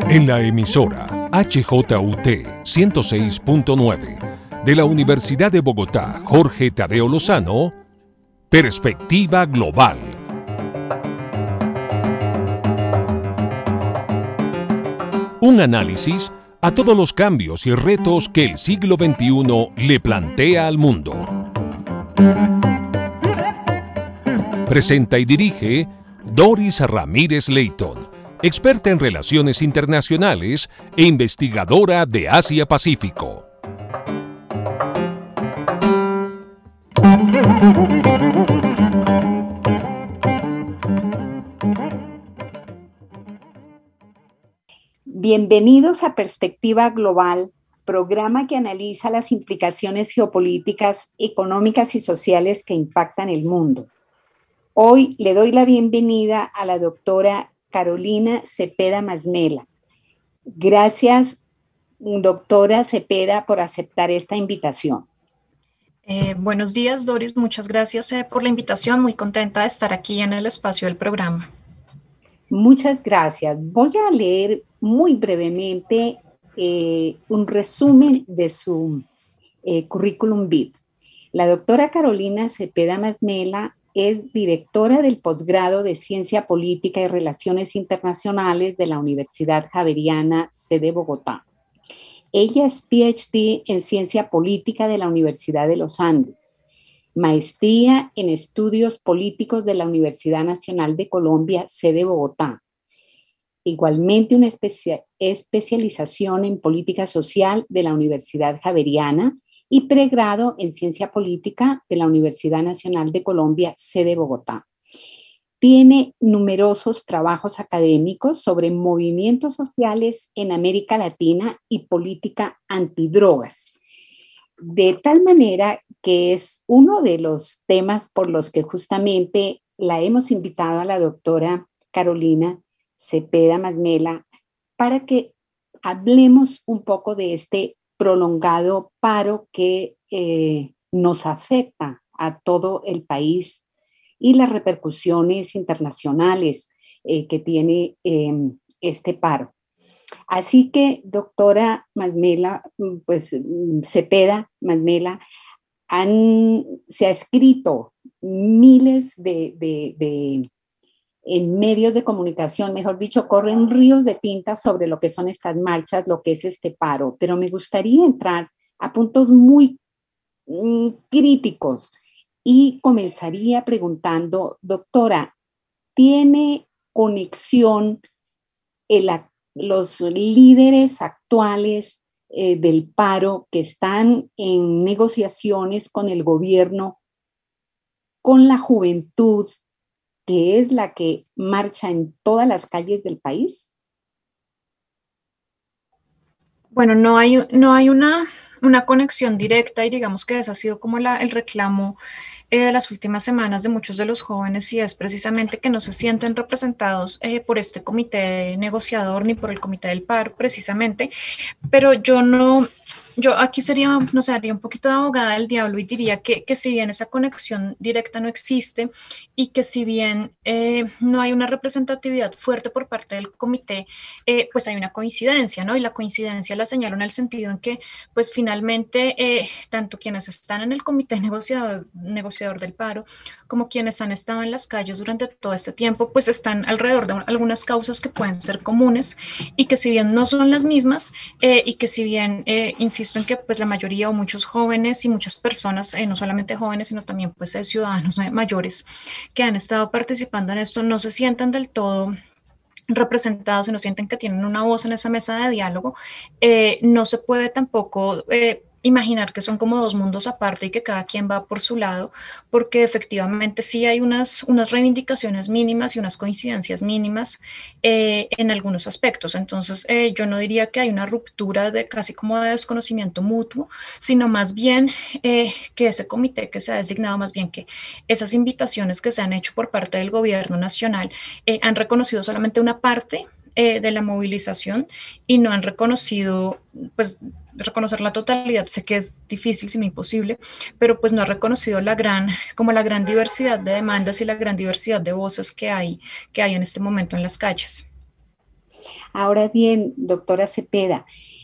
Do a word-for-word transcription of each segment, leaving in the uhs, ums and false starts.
En la emisora H J U T ciento seis punto nueve de la Universidad de Bogotá, Jorge Tadeo Lozano, Perspectiva Global. Un análisis a todos los cambios y retos que el siglo veintiuno le plantea al mundo. Presenta y dirige Doris Ramírez Leighton, experta en relaciones internacionales e investigadora de Asia-Pacífico. Bienvenidos a Perspectiva Global, programa que analiza las implicaciones geopolíticas, económicas y sociales que impactan el mundo. Hoy le doy la bienvenida a la doctora Carolina Cepeda Masmela. Gracias, doctora Cepeda, por aceptar esta invitación. Eh, buenos días, Doris. Muchas gracias eh, por la invitación. Muy contenta de estar aquí en el espacio del programa. Muchas gracias. Voy a leer muy brevemente eh, un resumen de su eh, currículum vitae. La doctora Carolina Cepeda Masmela es directora del posgrado de Ciencia Política y Relaciones Internacionales de la Universidad Javeriana, sede Bogotá. Ella es P H D en Ciencia Política de la Universidad de los Andes, maestría en Estudios Políticos de la Universidad Nacional de Colombia, sede Bogotá. Igualmente una especia- especialización en Política Social de la Universidad Javeriana y pregrado en Ciencia Política de la Universidad Nacional de Colombia, sede Bogotá. Tiene numerosos trabajos académicos sobre movimientos sociales en América Latina y política antidrogas, de tal manera que es uno de los temas por los que justamente la hemos invitado a la doctora Carolina Cepeda Masmela para que hablemos un poco de este prolongado paro que eh, nos afecta a todo el país y las repercusiones internacionales eh, que tiene eh, este paro. Así que, doctora Masmela, pues Cepeda Masmela, han, se ha escrito miles de, de, de en medios de comunicación, mejor dicho, corren ríos de tinta sobre lo que son estas marchas, lo que es este paro, pero me gustaría entrar a puntos muy mm, críticos y comenzaría preguntando, doctora, ¿tiene conexión el, los líderes actuales eh, del paro que están en negociaciones con el gobierno, con la juventud, que es la que marcha en todas las calles del país? Bueno, no hay, no hay una, una conexión directa y digamos que ese ha sido como la, el reclamo eh, de las últimas semanas de muchos de los jóvenes y es precisamente que no se sienten representados eh, por este comité negociador ni por el comité del paro precisamente, pero yo no... Yo aquí sería, no sé, haría un poquito de abogada del diablo y diría que, que si bien esa conexión directa no existe y que si bien eh, no hay una representatividad fuerte por parte del comité, eh, pues hay una coincidencia, ¿no? Y la coincidencia la señalo en el sentido en que, pues finalmente, eh, tanto quienes están en el comité negociador, negociador del paro como quienes han estado en las calles durante todo este tiempo, pues están alrededor de algunas causas que pueden ser comunes y que si bien no son las mismas eh, y que si bien, eh, insisto, en que pues la mayoría o muchos jóvenes y muchas personas, eh, no solamente jóvenes, sino también pues eh, ciudadanos mayores que han estado participando en esto, no se sientan del todo representados y no sienten que tienen una voz en esa mesa de diálogo, eh, no se puede tampoco eh, imaginar que son como dos mundos aparte y que cada quien va por su lado, porque efectivamente sí hay unas, unas reivindicaciones mínimas y unas coincidencias mínimas eh, en algunos aspectos. Entonces eh, yo no diría que hay una ruptura de casi como de desconocimiento mutuo, sino más bien eh, que ese comité que se ha designado, más bien que esas invitaciones que se han hecho por parte del gobierno nacional eh, han reconocido solamente una parte eh, de la movilización y no han reconocido, pues reconocer la totalidad, sé que es difícil, si no imposible, pero pues no ha reconocido la gran, como la gran diversidad de demandas y la gran diversidad de voces que hay, que hay en este momento en las calles. Ahora bien, doctora Cepeda,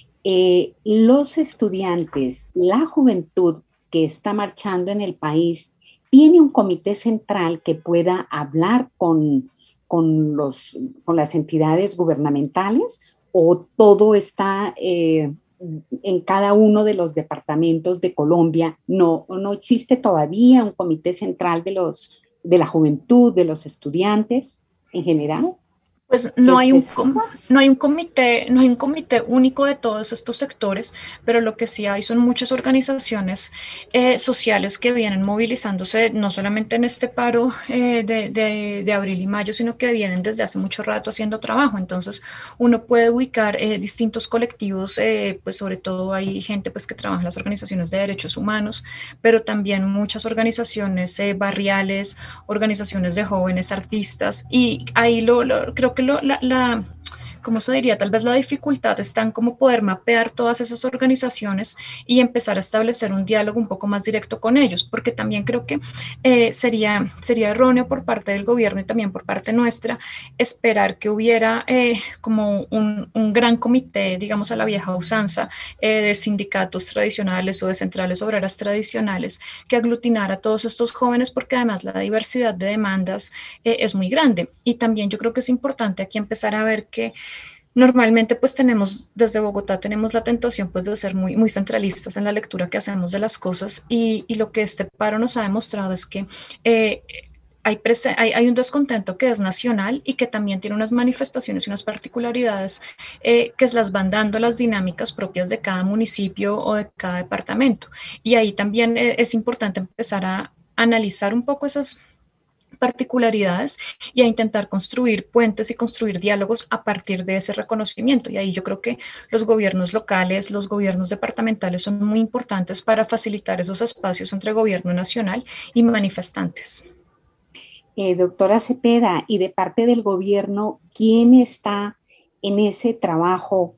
eh, los estudiantes, la juventud que está marchando en el país, ¿tiene un comité central que pueda hablar con, con, los, con las entidades gubernamentales o todo está eh, en cada uno de los departamentos de Colombia? No, no existe todavía un comité central de, los, de la juventud, de los estudiantes en general. Pues ¿Qué no hay un, usted com- no hay un comité, no hay un comité único de todos estos sectores, pero lo que sí hay son muchas organizaciones eh, sociales que vienen movilizándose no solamente en este paro eh, de, de- de abril y mayo, sino que vienen desde hace mucho rato haciendo trabajo. Entonces uno puede ubicar eh, distintos colectivos, eh, pues sobre todo hay gente pues que trabaja en las organizaciones de derechos humanos, pero también muchas organizaciones eh, barriales, organizaciones de jóvenes artistas, y ahí lo, lo creo que lo, la, la, ¿cómo se diría? Tal vez la dificultad está en cómo poder mapear todas esas organizaciones y empezar a establecer un diálogo un poco más directo con ellos, porque también creo que eh, sería, sería erróneo por parte del gobierno y también por parte nuestra esperar que hubiera eh, como un, un, gran comité, digamos a la vieja usanza, eh, de sindicatos tradicionales o de centrales obreras tradicionales que aglutinara a todos estos jóvenes, porque además la diversidad de demandas eh, es muy grande. Y también yo creo que es importante aquí empezar a ver que normalmente pues tenemos, desde Bogotá tenemos la tentación pues de ser muy, muy centralistas en la lectura que hacemos de las cosas, y, y lo que este paro nos ha demostrado es que eh, hay, hay, hay, un descontento que es nacional y que también tiene unas manifestaciones y unas particularidades eh, que las van dando las dinámicas propias de cada municipio o de cada departamento. Y ahí también eh, es importante empezar a analizar un poco esas particularidades y a intentar construir puentes y construir diálogos a partir de ese reconocimiento. Y ahí yo creo que los gobiernos locales, los gobiernos departamentales son muy importantes para facilitar esos espacios entre gobierno nacional y manifestantes. Eh, doctora Cepeda, y de parte del gobierno, ¿quién está en ese trabajo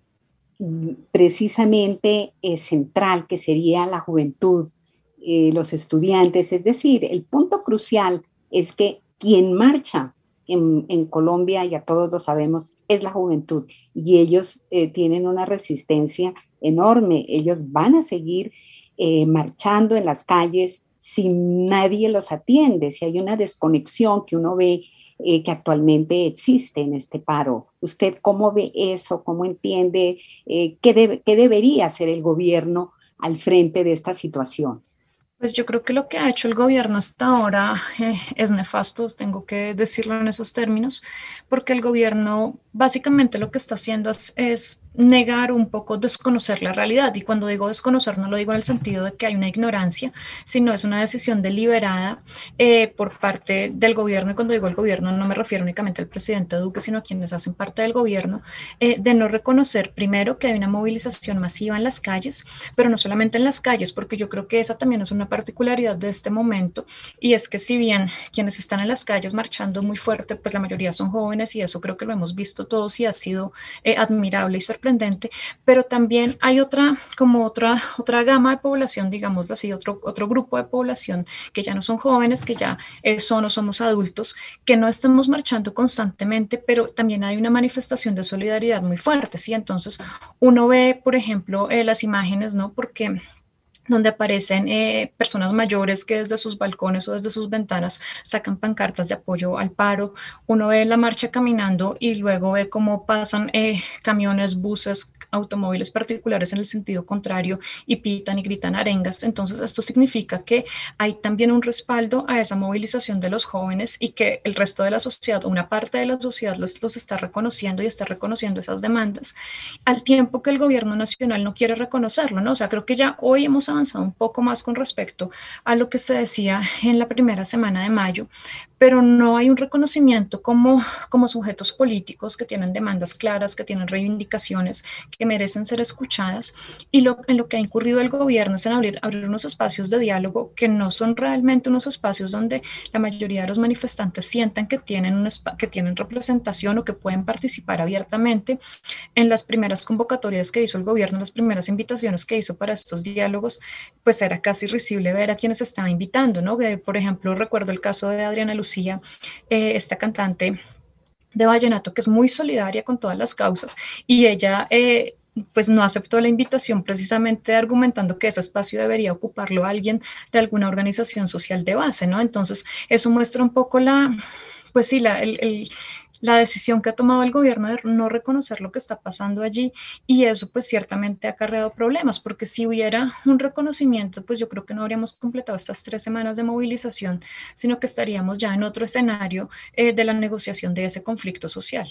precisamente eh, central, que sería la juventud, eh, los estudiantes? Es decir, el punto crucial es que quien marcha en, en Colombia, ya todos lo sabemos, es la juventud, y ellos eh, tienen una resistencia enorme. Ellos van a seguir eh, marchando en las calles si nadie los atiende, si hay una desconexión que uno ve eh, que actualmente existe en este paro. ¿Usted cómo ve eso? ¿Cómo entiende eh, qué, debe, qué debería hacer el gobierno al frente de esta situación? Pues yo creo que lo que ha hecho el gobierno hasta ahora eh, es nefasto, tengo que decirlo en esos términos, porque el gobierno básicamente lo que está haciendo es, es negar un poco, desconocer la realidad. Y cuando digo desconocer, no lo digo en el sentido de que hay una ignorancia, sino es una decisión deliberada eh, por parte del gobierno. Y cuando digo el gobierno, no me refiero únicamente al presidente Duque, sino a quienes hacen parte del gobierno, eh, de no reconocer primero que hay una movilización masiva en las calles, pero no solamente en las calles, porque yo creo que esa también es una particularidad de este momento, y es que si bien quienes están en las calles marchando muy fuerte, pues la mayoría son jóvenes, y eso creo que lo hemos visto todos y ha sido eh, admirable y sorprendente, pero también hay otra, como otra, otra gama de población, digámoslo así, otro, otro grupo de población que ya no son jóvenes, que ya eh, son o somos adultos, que no estamos marchando constantemente, pero también hay una manifestación de solidaridad muy fuerte, ¿sí? Entonces uno ve, por ejemplo, eh, las imágenes, ¿no? Porque donde aparecen eh, personas mayores que desde sus balcones o desde sus ventanas sacan pancartas de apoyo al paro. Uno ve la marcha caminando y luego ve cómo pasan eh, camiones, buses, automóviles particulares en el sentido contrario y pitan y gritan arengas. Entonces esto significa que hay también un respaldo a esa movilización de los jóvenes y que el resto de la sociedad, una parte de la sociedad los, los está reconociendo y está reconociendo esas demandas, al tiempo que el gobierno nacional no quiere reconocerlo, ¿no? O sea, creo que ya hoy hemos avanzado un poco más con respecto a lo que se decía en la primera semana de mayo, pero no hay un reconocimiento como, como sujetos políticos que tienen demandas claras, que tienen reivindicaciones, que merecen ser escuchadas, y lo, en lo que ha incurrido el gobierno es en abrir, abrir unos espacios de diálogo que no son realmente unos espacios donde la mayoría de los manifestantes sientan que tienen, un, que tienen representación o que pueden participar abiertamente. En las primeras convocatorias que hizo el gobierno, las primeras invitaciones que hizo para estos diálogos, pues era casi risible ver a quienes estaba invitando, ¿no? Que, por ejemplo, recuerdo el caso de Adriana Lucía, eh, esta cantante de vallenato que es muy solidaria con todas las causas y ella eh, pues no aceptó la invitación precisamente argumentando que ese espacio debería ocuparlo alguien de alguna organización social de base, ¿no? Entonces eso muestra un poco la, pues sí, la, el, el la decisión que ha tomado el gobierno de no reconocer lo que está pasando allí y eso pues ciertamente ha acarreado problemas porque si hubiera un reconocimiento pues yo creo que no habríamos completado estas tres semanas de movilización sino que estaríamos ya en otro escenario eh, de la negociación de ese conflicto social.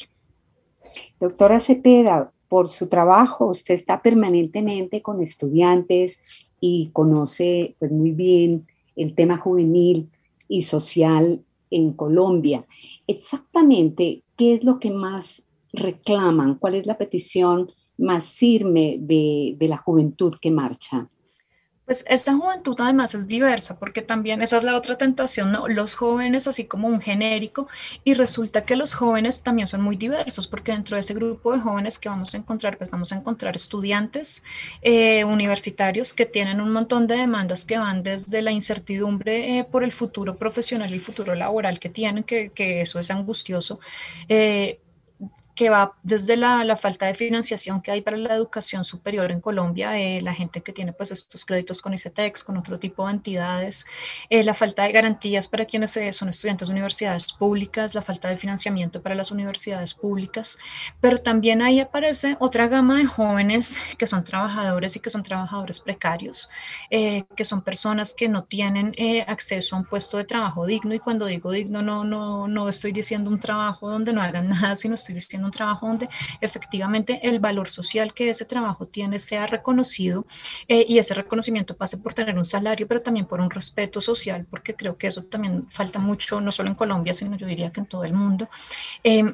Doctora Cepeda, por su trabajo usted está permanentemente con estudiantes y conoce pues muy bien el tema juvenil y social en Colombia. Exactamente, ¿qué es lo que más reclaman? ¿Cuál es la petición más firme de, de la juventud que marcha? Pues esta juventud además es diversa, porque también esa es la otra tentación, ¿no? Los jóvenes así como un genérico, y resulta que los jóvenes también son muy diversos, porque dentro de ese grupo de jóvenes que vamos a encontrar, pues vamos a encontrar estudiantes eh, universitarios que tienen un montón de demandas que van desde la incertidumbre eh, por el futuro profesional y el futuro laboral que tienen, que, que eso es angustioso. Eh, que va desde la, la, falta de financiación que hay para la educación superior en Colombia, eh, la gente que tiene pues estos créditos con ICETEX, con otro tipo de entidades, eh, la falta de garantías para quienes eh, son estudiantes de universidades públicas, la falta de financiamiento para las universidades públicas, pero también ahí aparece otra gama de jóvenes que son trabajadores y que son trabajadores precarios, eh, que son personas que no tienen eh, acceso a un puesto de trabajo digno, y cuando digo digno no, no, no estoy diciendo un trabajo donde no hagan nada, sino estoy diciendo un trabajo donde efectivamente el valor social que ese trabajo tiene sea reconocido eh, y ese reconocimiento pase por tener un salario, pero también por un respeto social, porque creo que eso también falta mucho, no solo en Colombia, sino yo diría que en todo el mundo. Eh,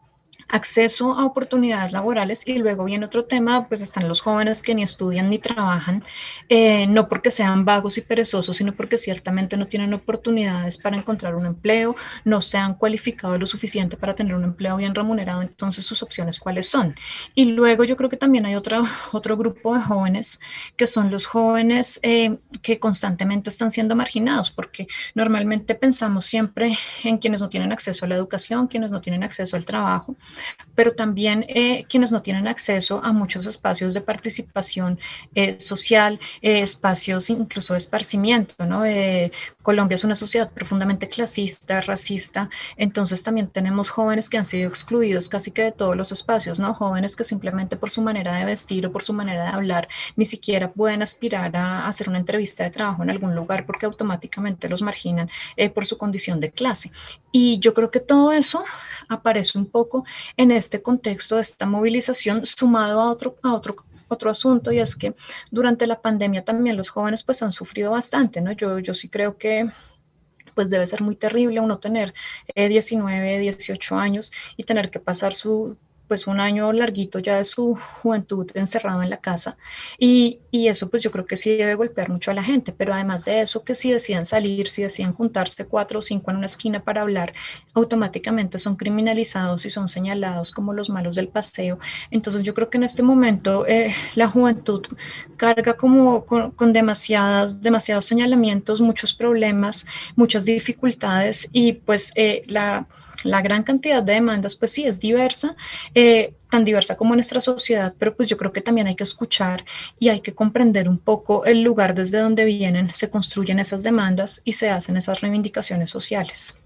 acceso a oportunidades laborales y luego viene otro tema, pues están los jóvenes que ni estudian ni trabajan, eh, no porque sean vagos y perezosos, sino porque ciertamente no tienen oportunidades para encontrar un empleo, no se han cualificado lo suficiente para tener un empleo bien remunerado, entonces sus opciones cuáles son. Y luego yo creo que también hay otro, otro grupo de jóvenes que son los jóvenes eh, que constantemente están siendo marginados, porque normalmente pensamos siempre en quienes no tienen acceso a la educación, quienes no tienen acceso al trabajo, pero también eh, quienes no tienen acceso a muchos espacios de participación eh, social, eh, espacios incluso de esparcimiento, ¿no? Eh, Colombia es una sociedad profundamente clasista, racista, entonces también tenemos jóvenes que han sido excluidos casi que de todos los espacios, ¿no? Jóvenes que simplemente por su manera de vestir o por su manera de hablar ni siquiera pueden aspirar a hacer una entrevista de trabajo en algún lugar porque automáticamente los marginan eh, por su condición de clase. Y yo creo que todo eso aparece un poco en este contexto de esta movilización sumado a otro, a otro otro asunto, y es que durante la pandemia también los jóvenes pues han sufrido bastante, ¿no? Yo, yo sí creo que pues debe ser muy terrible uno tener eh, diecinueve, dieciocho años y tener que pasar su pues un año larguito ya de su juventud encerrado en la casa y, y eso pues yo creo que sí debe golpear mucho a la gente, pero además de eso que si deciden salir, si deciden juntarse cuatro o cinco en una esquina para hablar, automáticamente son criminalizados y son señalados como los malos del paseo. Entonces yo creo que en este momento eh, la juventud carga como con, con demasiadas, demasiados señalamientos, muchos problemas, muchas dificultades y pues eh, la, la gran cantidad de demandas pues sí es diversa, eh, tan diversa como nuestra sociedad, pero pues yo creo que también hay que escuchar y hay que comprender un poco el lugar desde donde vienen, se construyen esas demandas y se hacen esas reivindicaciones sociales.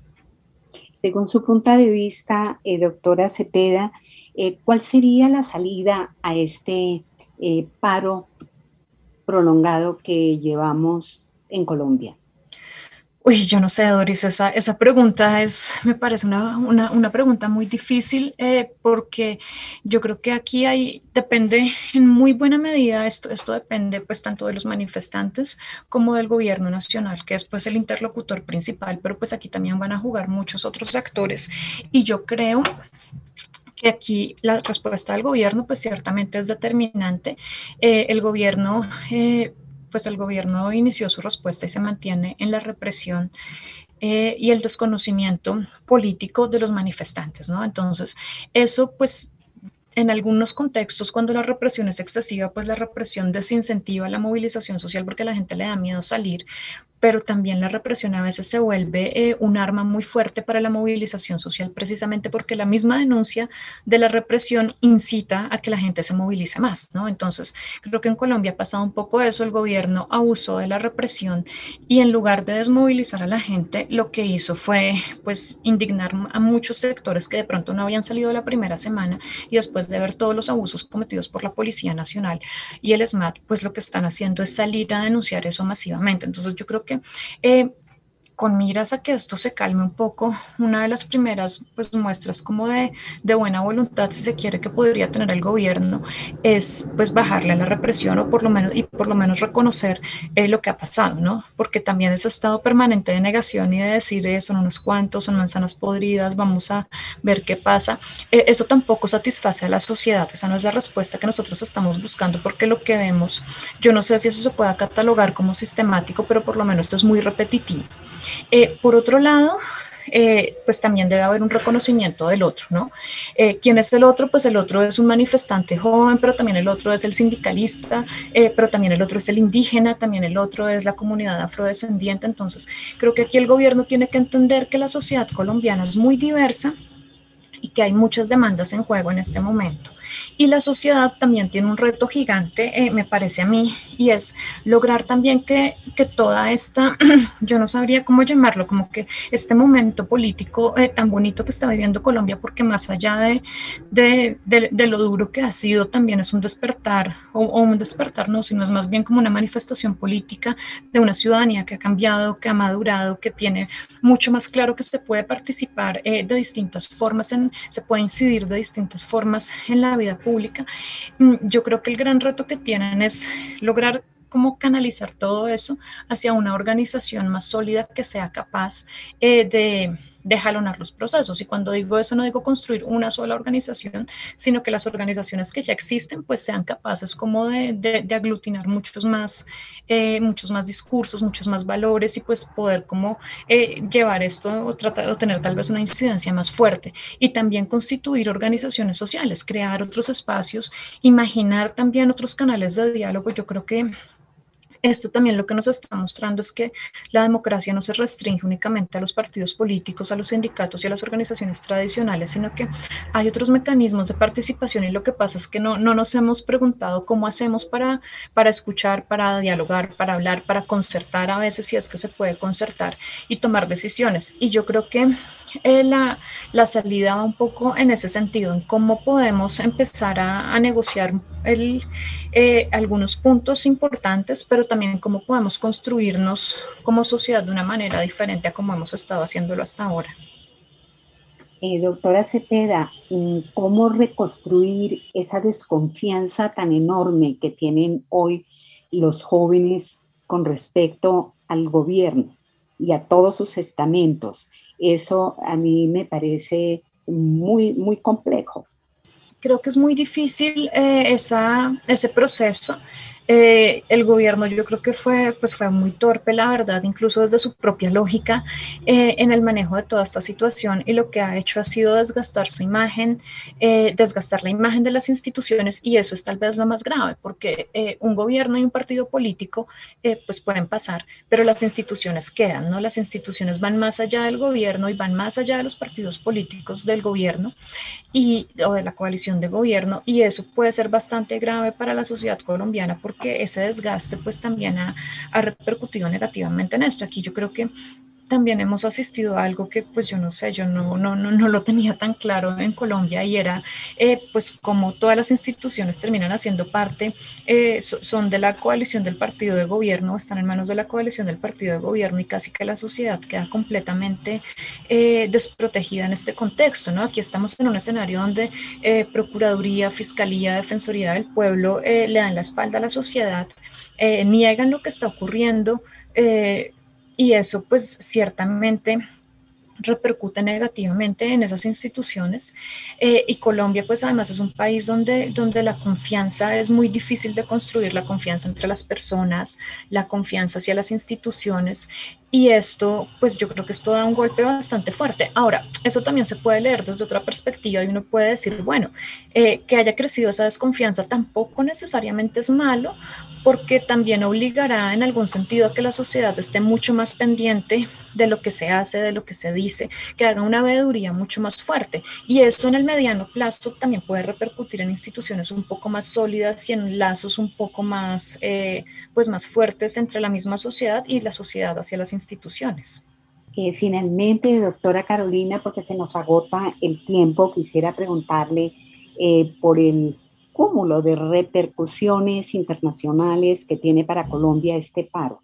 Según su punto de vista, eh, doctora Cepeda, eh, ¿cuál sería la salida a este eh, paro prolongado que llevamos en Colombia? Uy, yo no sé, Doris, esa, esa pregunta es, me parece una, una, una pregunta muy difícil eh, porque yo creo que aquí hay, depende en muy buena medida, esto, esto depende pues tanto de los manifestantes como del gobierno nacional, que es pues el interlocutor principal, pero pues aquí también van a jugar muchos otros actores y yo creo que aquí la respuesta del gobierno pues ciertamente es determinante. Eh, el gobierno... Eh, pues el gobierno inició su respuesta y se mantiene en la represión eh, y el desconocimiento político de los manifestantes, ¿no? Entonces, eso pues en algunos contextos, cuando la represión es excesiva, pues la represión desincentiva la movilización social porque a la gente le da miedo salir, pero también la represión a veces se vuelve eh, un arma muy fuerte para la movilización social, precisamente porque la misma denuncia de la represión incita a que la gente se movilice más, ¿no? Entonces, creo que en Colombia ha pasado un poco eso, el gobierno abusó de la represión y en lugar de desmovilizar a la gente, lo que hizo fue, pues, indignar a muchos sectores que de pronto no habían salido la primera semana y después de ver todos los abusos cometidos por la Policía Nacional y el ESMAD, pues lo que están haciendo es salir a denunciar eso masivamente. Entonces, yo creo que eh, con miras a que esto se calme un poco, una de las primeras pues, muestras como de, de buena voluntad, si se quiere, que podría tener el gobierno es pues bajarle a la represión o por lo menos, y por lo menos reconocer eh, lo que ha pasado, ¿no? Porque también ese estado permanente de negación y de decir eh, son unos cuantos, son manzanas podridas, vamos a ver qué pasa, eh, eso tampoco satisface a la sociedad, esa no es la respuesta que nosotros estamos buscando, porque lo que vemos, yo no sé si eso se pueda catalogar como sistemático, pero por lo menos esto es muy repetitivo. Eh, por otro lado, eh, pues también debe haber un reconocimiento del otro, ¿no? Eh, ¿Quién es el otro? Pues el otro es un manifestante joven, pero también el otro es el sindicalista, eh, pero también el otro es el indígena, también el otro es la comunidad afrodescendiente. Entonces, creo que aquí el gobierno tiene que entender que la sociedad colombiana es muy diversa y que hay muchas demandas en juego en este momento. Y la sociedad también tiene un reto gigante, eh, me parece a mí, y es lograr también que, que toda esta, yo no sabría cómo llamarlo, como que este momento político eh, tan bonito que está viviendo Colombia, porque más allá de, de, de, de lo duro que ha sido, también es un despertar, o, o un despertar no, sino es más bien como una manifestación política de una ciudadanía que ha cambiado, que ha madurado, que tiene mucho más claro que se puede participar eh, de distintas formas, en, se puede incidir de distintas formas en la vida pública. Yo creo que el gran reto que tienen es lograr cómo canalizar todo eso hacia una organización más sólida que sea capaz eh, de, de jalonar los procesos. Y cuando digo eso no digo construir una sola organización, sino que las organizaciones que ya existen pues sean capaces como de, de, de aglutinar muchos más, eh, muchos más discursos, muchos más valores y pues poder como eh, llevar esto o tratar de tener tal vez una incidencia más fuerte y también constituir organizaciones sociales, crear otros espacios, imaginar también otros canales de diálogo. Yo creo que esto también lo que nos está mostrando es que la democracia no se restringe únicamente a los partidos políticos, a los sindicatos y a las organizaciones tradicionales, sino que hay otros mecanismos de participación y lo que pasa es que no, no nos hemos preguntado cómo hacemos para, para escuchar, para dialogar, para hablar, para concertar a veces si es que se puede concertar y tomar decisiones. Y yo creo que eh, la, la salida va un poco en ese sentido, en cómo podemos empezar a, a negociar el, eh, algunos puntos importantes, pero también cómo podemos construirnos como sociedad de una manera diferente a como hemos estado haciéndolo hasta ahora. Eh, doctora Cepeda, ¿cómo reconstruir esa desconfianza tan enorme que tienen hoy los jóvenes con respecto al gobierno y a todos sus estamentos? Eso a mí me parece muy, muy complejo. Creo que es muy difícil eh, esa, ese proceso. Eh, el gobierno yo creo que fue, pues fue muy torpe, la verdad, incluso desde su propia lógica eh, en el manejo de toda esta situación y lo que ha hecho ha sido desgastar su imagen, eh, desgastar la imagen de las instituciones y eso es tal vez lo más grave porque eh, un gobierno y un partido político eh, pues pueden pasar, pero las instituciones quedan, ¿no? Las instituciones van más allá del gobierno y van más allá de los partidos políticos del gobierno y, o de la coalición de gobierno y eso puede ser bastante grave para la sociedad colombiana porque que ese desgaste pues también ha, ha repercutido negativamente en esto. Aquí yo creo que también hemos asistido a algo que pues yo no sé, yo no, no, no, no lo tenía tan claro en Colombia y era eh, pues como todas las instituciones terminan haciendo parte, eh, son de la coalición del partido de gobierno, están en manos de la coalición del partido de gobierno y casi que la sociedad queda completamente eh, desprotegida en este contexto, ¿no? Aquí estamos en un escenario donde eh, Procuraduría, Fiscalía, Defensoría del Pueblo eh, le dan la espalda a la sociedad, eh, niegan lo que está ocurriendo, eh, y eso pues ciertamente repercute negativamente en esas instituciones eh, y Colombia pues además es un país donde, donde la confianza es muy difícil de construir, la confianza entre las personas, la confianza hacia las instituciones Y esto, pues yo creo que esto da un golpe bastante fuerte. Ahora, eso también se puede leer desde otra perspectiva y uno puede decir, bueno, eh, que haya crecido esa desconfianza tampoco necesariamente es malo, porque también obligará en algún sentido a que la sociedad esté mucho más pendiente de lo que se hace, de lo que se dice, que haga una veeduría mucho más fuerte. Y eso en el mediano plazo también puede repercutir en instituciones un poco más sólidas y en lazos un poco más, eh, pues más fuertes entre la misma sociedad y la sociedad hacia las instituciones. Eh, finalmente, doctora Carolina, porque se nos agota el tiempo, quisiera preguntarle eh, por el cúmulo de repercusiones internacionales que tiene para Colombia este paro.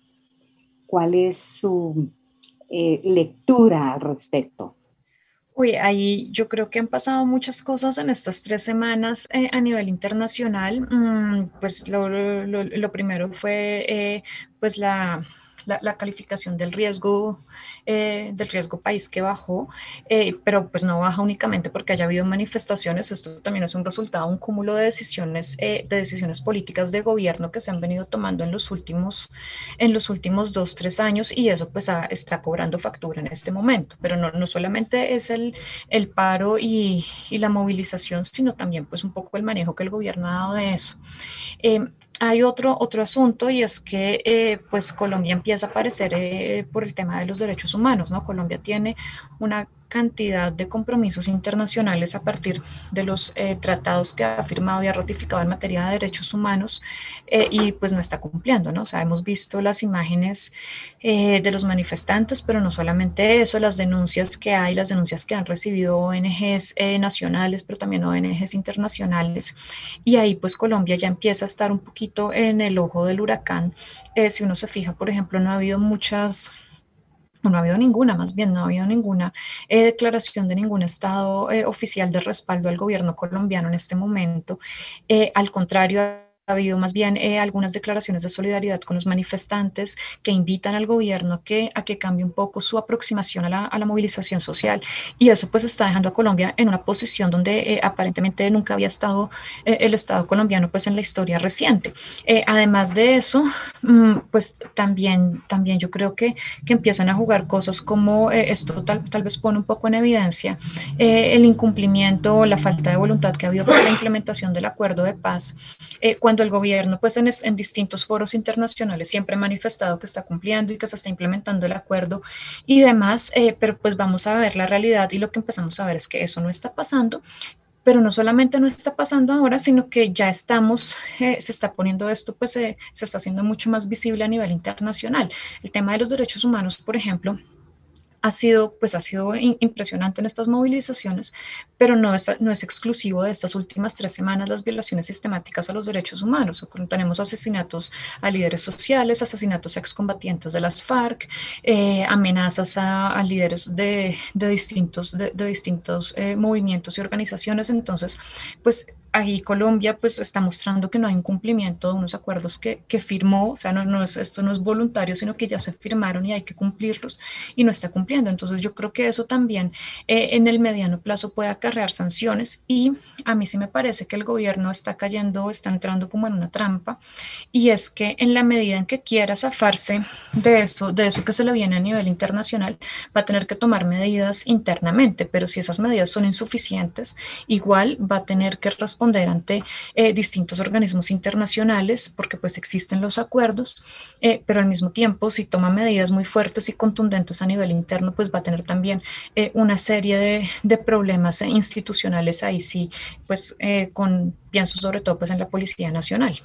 ¿Cuál es su eh, lectura al respecto? Uy, ahí yo creo que han pasado muchas cosas en estas tres semanas eh, a nivel internacional. Mm, pues lo, lo, lo primero fue eh, pues la, la, la, calificación del riesgo, eh, del riesgo país que bajó, eh, pero pues no baja únicamente porque haya habido manifestaciones. Esto también es un resultado, un cúmulo de decisiones, eh, de decisiones políticas de gobierno que se han venido tomando en los últimos, en los últimos dos, tres años y eso pues a, está cobrando factura en este momento. Pero no, no solamente es el, el paro y, y la movilización, sino también pues un poco el manejo que el gobierno ha dado de eso. Eh, hay otro, otro asunto y es que eh, pues Colombia empieza a aparecer eh, por el tema de los derechos humanos, ¿no? Colombia tiene una cantidad de compromisos internacionales a partir de los eh, tratados que ha firmado y ha ratificado en materia de derechos humanos eh, y pues no está cumpliendo, ¿no? O sea, hemos visto las imágenes eh, de los manifestantes, pero no solamente eso, las denuncias que hay, las denuncias que han recibido O N Ges eh, nacionales, pero también O N Ges internacionales, y ahí pues Colombia ya empieza a estar un poquito en el ojo del huracán. Eh, si uno se fija, por ejemplo, no ha habido muchas no ha habido ninguna, más bien no ha habido ninguna eh, declaración de ningún estado eh, oficial de respaldo al gobierno colombiano en este momento. Eh, al contrario, ha habido más bien eh, algunas declaraciones de solidaridad con los manifestantes que invitan al gobierno que, a que cambie un poco su aproximación a la, a la movilización social, y eso pues está dejando a Colombia en una posición donde eh, aparentemente nunca había estado eh, el Estado colombiano pues en la historia reciente. Eh, además de eso, mmm, pues también, también yo creo que, que empiezan a jugar cosas como eh, esto tal, tal vez pone un poco en evidencia eh, el incumplimiento o la falta de voluntad que ha habido para la implementación del acuerdo de paz, eh, cuando el gobierno pues en, en distintos foros internacionales siempre ha manifestado que está cumpliendo y que se está implementando el acuerdo y demás, eh, pero pues vamos a ver la realidad y lo que empezamos a ver es que eso no está pasando. Pero no solamente no está pasando ahora, sino que ya estamos, eh, se está poniendo esto, pues eh, se está haciendo mucho más visible a nivel internacional. El tema de los derechos humanos, por ejemplo, ha sido, pues ha sido impresionante en estas movilizaciones, pero no es, no es exclusivo de estas últimas tres semanas las violaciones sistemáticas a los derechos humanos. Tenemos asesinatos a líderes sociales, asesinatos a excombatientes de las FARC, eh, amenazas a, a líderes de, de distintos, de, de distintos eh, movimientos y organizaciones. Entonces, pues ahí Colombia pues está mostrando que no hay un cumplimiento de unos acuerdos que, que firmó, o sea, no, no es, esto no es voluntario, sino que ya se firmaron y hay que cumplirlos y no está cumpliendo. Entonces yo creo que eso también eh, en el mediano plazo puede acarrear sanciones y a mí sí me parece que el gobierno está cayendo, está entrando como en una trampa, y es que en la medida en que quiera zafarse de eso, de eso que se le viene a nivel internacional, va a tener que tomar medidas internamente, pero si esas medidas son insuficientes, igual va a tener que responder ante eh, distintos organismos internacionales, porque pues existen los acuerdos, eh, pero al mismo tiempo si toma medidas muy fuertes y contundentes a nivel interno, pues va a tener también eh, una serie de, de problemas institucionales ahí sí, pues eh, con, pienso sobre todo pues en la Policía Nacional.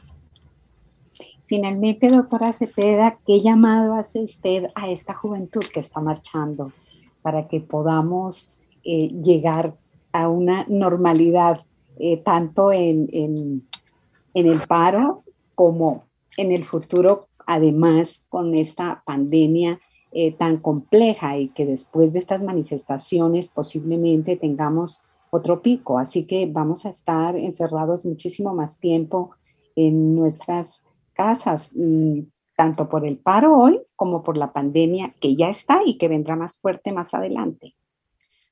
Finalmente, doctora Cepeda, ¿qué llamado hace usted a esta juventud que está marchando para que podamos eh, llegar a una normalidad eh, tanto en, en, en el paro como en el futuro, además con esta pandemia eh, tan compleja y que después de estas manifestaciones posiblemente tengamos otro pico? Así que vamos a estar encerrados muchísimo más tiempo en nuestras casas, tanto por el paro hoy como por la pandemia que ya está y que vendrá más fuerte más adelante.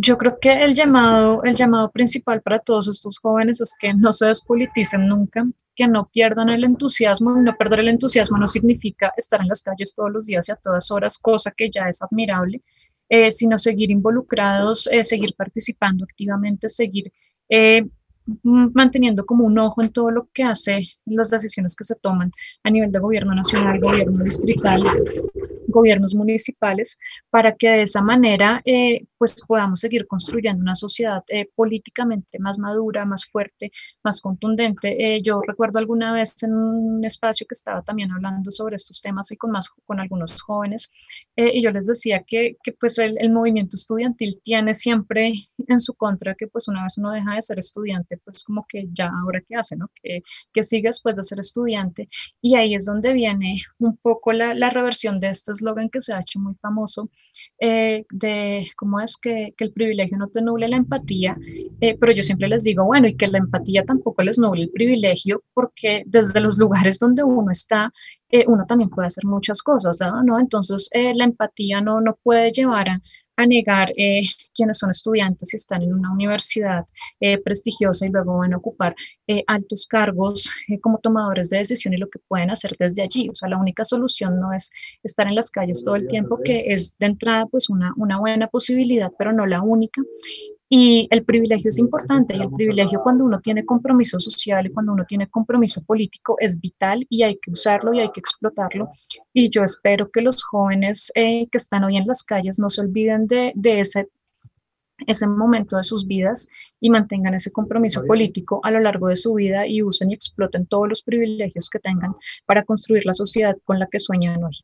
Yo creo que el llamado, el llamado principal para todos estos jóvenes es que no se despoliticen nunca, que no pierdan el entusiasmo. Y no perder el entusiasmo no significa estar en las calles todos los días y a todas horas, cosa que ya es admirable, eh, sino seguir involucrados, eh, seguir participando activamente, seguir eh, manteniendo como un ojo en todo lo que hace, las decisiones que se toman a nivel de gobierno nacional, gobierno distrital, gobiernos municipales, para que de esa manera eh, pues podamos seguir construyendo una sociedad eh, políticamente más madura, más fuerte, más contundente. Eh, yo recuerdo alguna vez en un espacio que estaba también hablando sobre estos temas y con, más, con algunos jóvenes, eh, y yo les decía que, que pues el, el movimiento estudiantil tiene siempre en su contra que pues una vez uno deja de ser estudiante, pues como que ya ahora qué hace, ¿no? Que, que sigue después de ser estudiante, y ahí es donde viene un poco la, la reversión de este eslogan que se ha hecho muy famoso, eh, de cómo es que, que el privilegio no te nuble la empatía, eh, pero yo siempre les digo, bueno, y que la empatía tampoco les nuble el privilegio, porque desde los lugares donde uno está, eh, uno también puede hacer muchas cosas, ¿no? Entonces, eh, la empatía no, no puede llevar a, a negar eh, quienes son estudiantes y están en una universidad eh, prestigiosa y luego van a ocupar eh, altos cargos eh, como tomadores de decisión y lo que pueden hacer desde allí. O sea, la única solución no es estar en las calles todo el tiempo, que es de entrada pues una, una buena posibilidad, pero no la única. Y el privilegio es importante, y el privilegio cuando uno tiene compromiso social y cuando uno tiene compromiso político es vital y hay que usarlo y hay que explotarlo. Y yo espero que los jóvenes eh, que están hoy en las calles no se olviden de, de ese, ese momento de sus vidas y mantengan ese compromiso político a lo largo de su vida y usen y exploten todos los privilegios que tengan para construir la sociedad con la que sueñan hoy.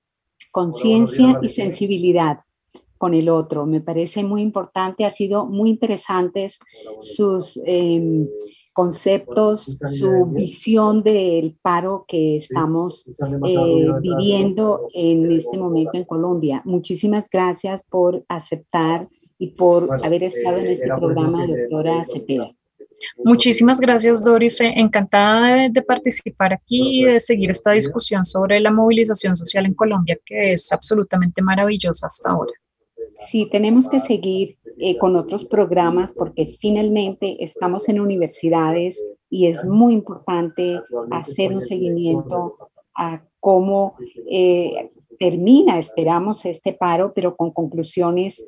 Conciencia y sensibilidad con el otro. Me parece muy importante, ha sido muy interesantes sus eh, conceptos, su visión del paro que estamos eh, viviendo en este momento en Colombia. Muchísimas gracias por aceptar y por haber estado en este programa, doctora Cepeda. Muchísimas gracias, Doris. Encantada de, de participar aquí y de seguir esta discusión sobre la movilización social en Colombia, que es absolutamente maravillosa hasta ahora. Sí, tenemos que seguir eh, con otros programas porque finalmente estamos en universidades y es muy importante hacer un seguimiento a cómo eh, termina, esperamos, este paro, pero con conclusiones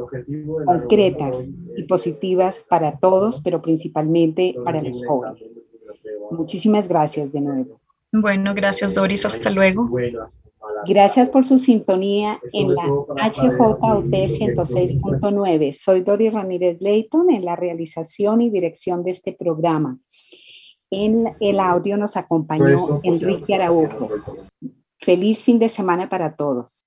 concretas y positivas para todos, pero principalmente para los jóvenes. Muchísimas gracias de nuevo. Bueno, gracias, Doris. Hasta luego. Gracias por su sintonía en la H J U T ciento seis punto nueve. Soy Doris Ramírez Leighton en la realización y dirección de este programa. En el audio nos acompañó Enrique Araujo. Feliz fin de semana para todos.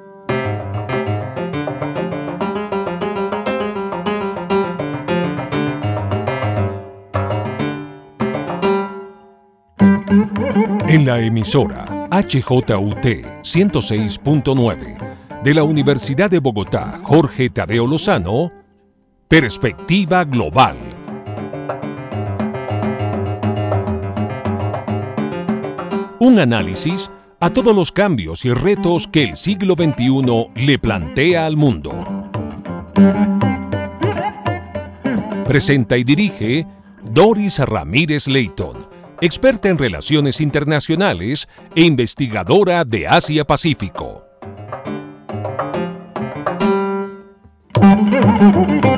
En la emisora H J U T ciento seis punto nueve de la Universidad de Bogotá, Jorge Tadeo Lozano, Perspectiva Global. Un análisis a todos los cambios y retos que el siglo veintiuno le plantea al mundo. Presenta y dirige Doris Ramírez Leighton, experta en relaciones internacionales e investigadora de Asia-Pacífico.